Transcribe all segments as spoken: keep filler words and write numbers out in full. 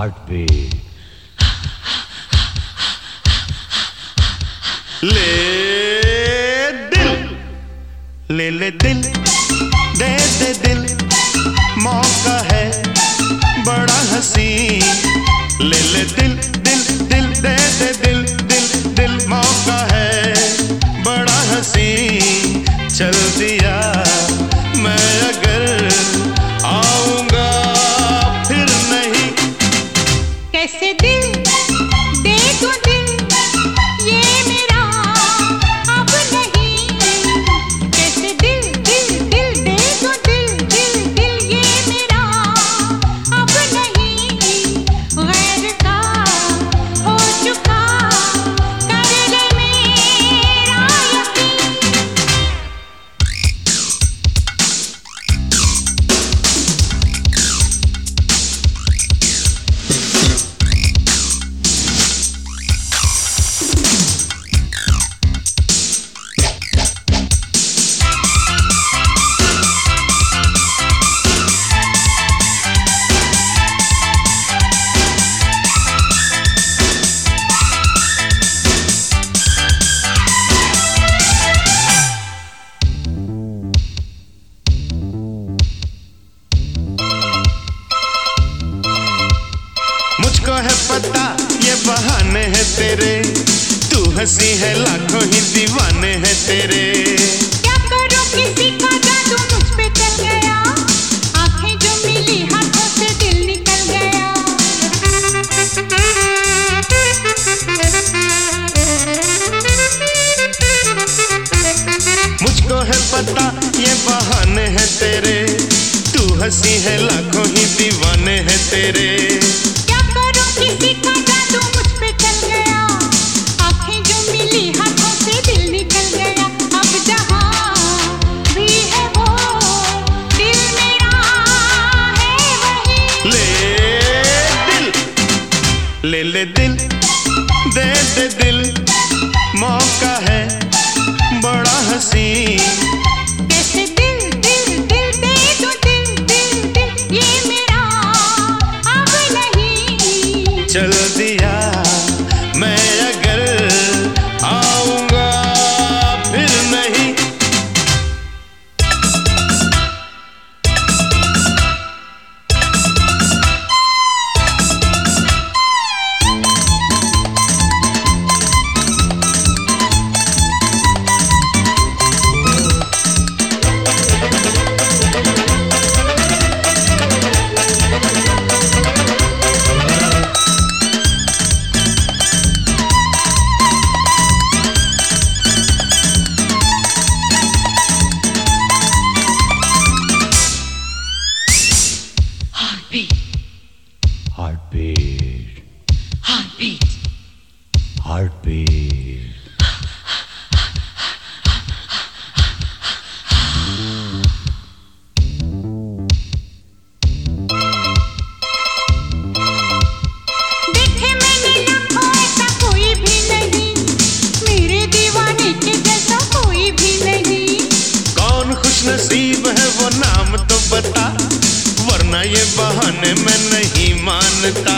Heartbeat. ले दिल, ले ले दिल, दे दे दिल, मौका है बड़ा हसीन। ले ले दिल, दिल, दिल, दे दे दिल, दिल, दिल, मौका है बड़ा हसीन। चल दिया मैं अगर आऊंगा फिर नहीं। कैसे दिल दे दूं दिल, ये मेरा अब नहीं। कैसे दिल दिल दिल दे दूं दिल, दिल दिल, ये मेरा अब नहीं। गैर का हो चुका कर ले मेरा यकीन। मुझको है पता ये बहाने हैं तेरे, तू हंसी है लाखों ही दीवाने हैं तेरे। क्या करूं किसी का जादू मुझ पे चल गया, आंखें जो मिली हाथों से दिल निकल गया। मुझको है पता ये बहाने हैं तेरे, तू हंसी है लाखों ही दीवाने हैं तेरे। किसी का जादू मुझ पे चल गया, आंखें जो मिली हाथों से दिल निकल गया। अब जहां भी है वो दिल मेरा है वही। ले दिल, ले ले दिल, दे दे दिल, मौका है बड़ा हसीन। कैसे दिल दिल दिल दे दूं दिल, दिल दिल, ये मेरा अब नहीं। चल दिया मैं अगर आऊंगा फिर नहीं। Heartbeat. Heartbeat. Heartbeat. देखे मैंने लाखों ऐसा कोई भी नहीं, मेरे दीवाने के जैसा कोई भी नहीं। कौन खुशनसीब है वो नाम तो बता, वरना ये बहाने मैं नहीं मानता।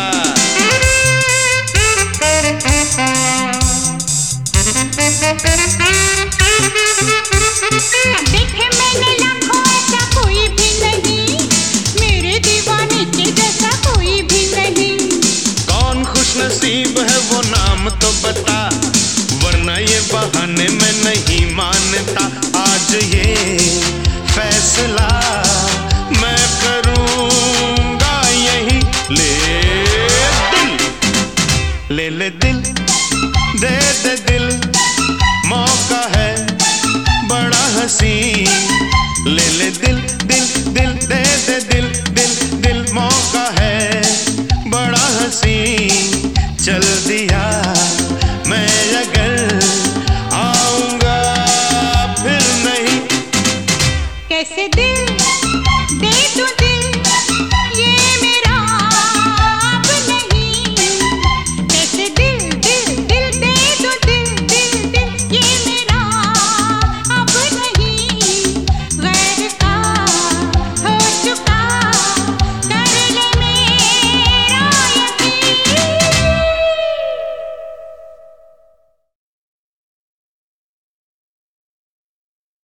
देखे मैंने लाखों ऐसा कोई भी नहीं, मेरे दीवाने के जैसा कोई भी नहीं। कौन खुशनसीब है वो नाम तो बता, वरना ये बहाने मैं नहीं मानता। आज ये फैसला मैं करूंगा यही। ले दिल, ले ले दिल, दे दे दिल, मौका है बड़ा हसीन। ले ले दिल, दिल, दिल, दे दे दिल, दिल, दिल, मौका है बड़ा हसीन। चल दिया मैं अगर आऊंगा फिर नहीं। कैसे दिल